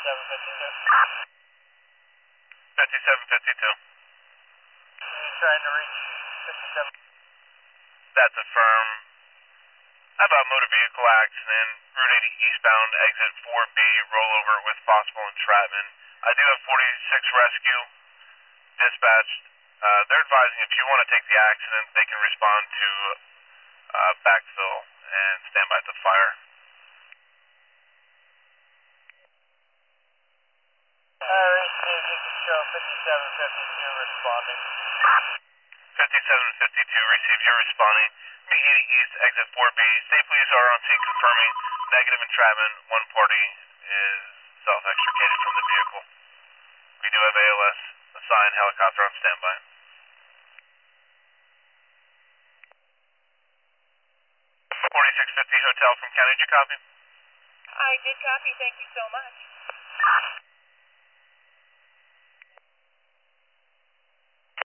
5752. He's trying to reach 57. That's affirm. How about motor vehicle accident, Route 80 eastbound, exit 4B, rollover with possible entrapment. I do have 46 rescue dispatched. They're advising if you want to take the accident, they can respond to backfill and stand by the fire. Alright, see if you can show 5752 responding. 5752, receive your responding. Route 80 east, exit 4B. Safely is ROC confirming negative entrapment. One party is self-extricated from the vehicle. We do have ALS assigned, helicopter on standby. 4650 Hotel from County, did you copy? I did copy, thank you so much.